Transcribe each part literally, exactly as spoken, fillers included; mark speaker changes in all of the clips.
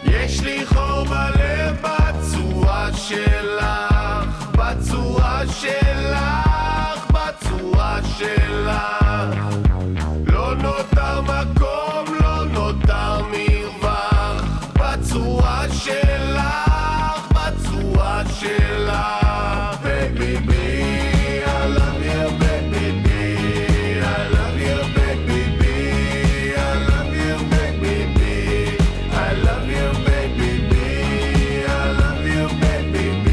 Speaker 1: יש לי חור בלב בצורה שלך, בצורה שלך, בצורה שלך. לא נותר מקום, לא נותר מרווח, בצורה שלך, בצורה שלך. Baby B, I love you, baby B, I love you, baby B, I love you, baby B, I love you, baby B, I love you, baby B.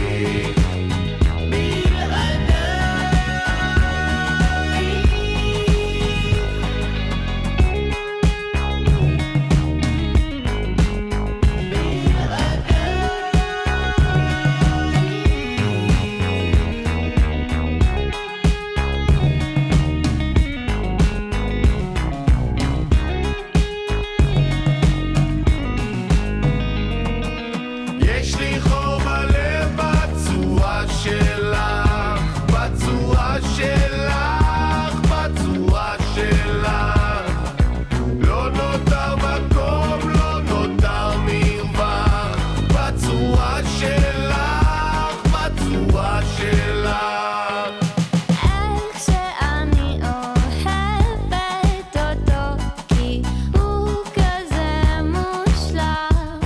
Speaker 1: יש לי חור בלב בצורה שלך, בצורה שלך, בצורה שלך. לא נותר מקום, לא נותר מרווח, בצורה שלך, בצורה שלך.
Speaker 2: איך שאני אוהבת אותו, כי הוא כזה מושלם.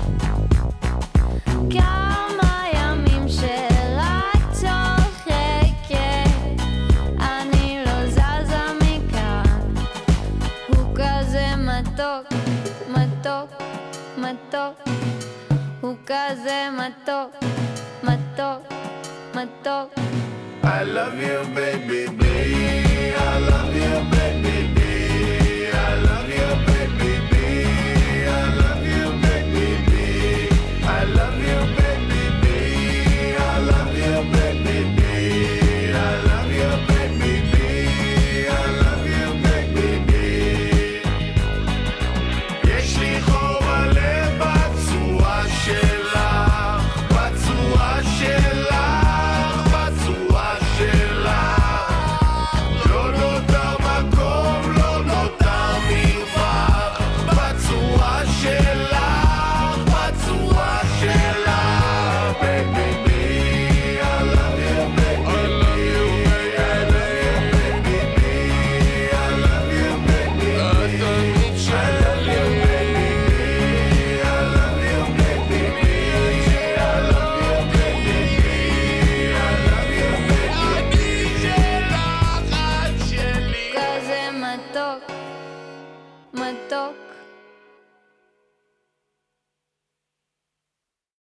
Speaker 2: כמה ימים שרק צוחקת, אני לא זזה מכאן. הוא כזה מתוק, מתוק, מתוק. הוא כזה מתוק, מתוק, מתוק.
Speaker 1: I love you, baby B, I love you, baby B, I love you, baby B, I love you, baby B, I love you, baby B, I love you, baby B, I love you, baby B, I love you, baby B. יש לי חור בלב בצורה שלך, בצורה שלך, בצורה שלך. לא נותר מקום, לא נותר מרווח, בצורה שלך, בצורה שלך. Baby B, I love you, baby B, I love you, baby B, I love you, baby B, I love you, baby B, I love you, baby B, I love you, baby B, I love you, baby B.
Speaker 2: כזה מתוק, מתוק.